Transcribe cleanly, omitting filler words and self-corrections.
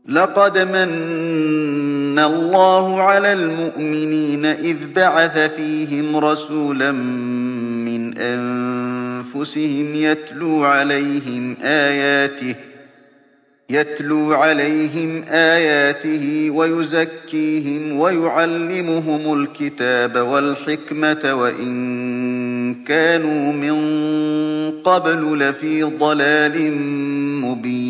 لقد مَنَّ اللَّهُ عَلَى الْمُؤْمِنِينَ إِذْ بَعَثَ فِيهِمْ رَسُولًا مِّنْ أَنفُسِهِمْ يَتْلُو عَلَيْهِمْ آيَاتِهِ وَيُزَكِّيهِمْ وَيُعَلِّمُهُمُ الْكِتَابَ وَالْحِكْمَةَ وَإِن كَانُوا مِن قَبْلُ لَفِي ضَلَالٍ مُّبِينٍ